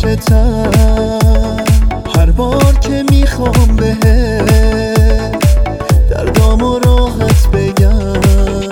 عاشقتم. هر بار که میخوام بهت دردامو راحت بگم،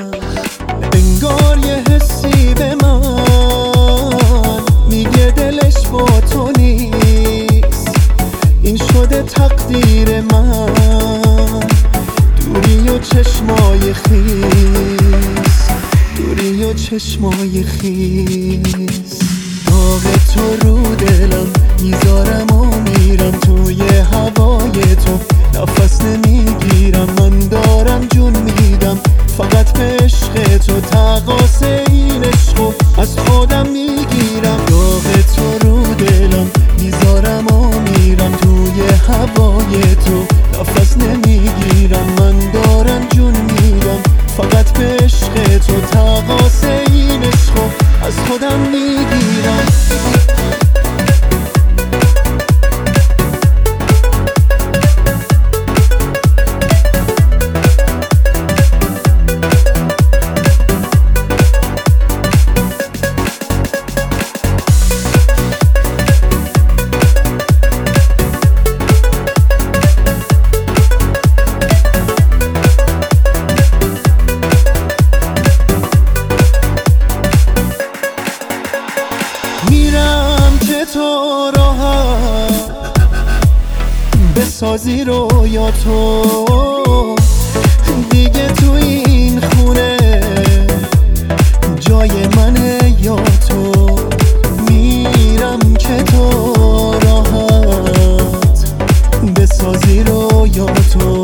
انگار یه حسی به من میگه دلش با تو نیست. این شده تقدیر من، دوری و چشمای خیس، دوری و چشمای خیس. داغ تو رو دلم میذارم و میرم توی هوای تو، نفس نمیگیرم، من دارم جون میدم فقط به عشق تو. تقاص این عشقو از خودم میگیرم. داغ تو رو دلم میذارم و میرم توی هوای تو، نفس نمیگیرم، من دارم جون میدم فقط به عشق تو. تقاص این عشقو از خودم میگیرم. میرم که تو راحت بسازی رویا تو، دیگه تو این خونه جای منه یا تو. میرم که تو راحت بسازی رویا تو.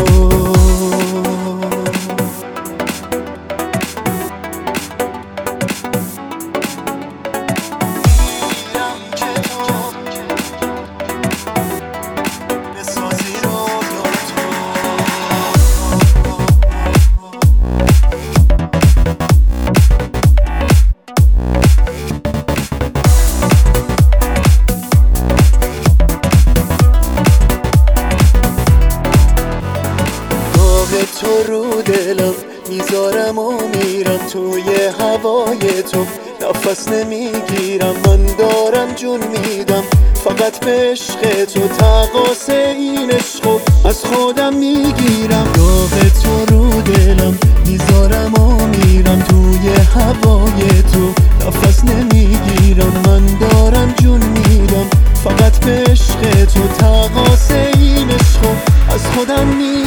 تو رو دلم میذارم و میرم توی هوای تو، نفس نمیگیرم، من دارم جون میدم فقط به عشق تو. تقاص این عشقو از خودم میگیرم. داغ تو رو دلم میذارم و میرم توی هوای تو، نفس نمیگیرم، من دارم جون میدم فقط به عشق تو. تقاص این عشقو از خودم میگیرم.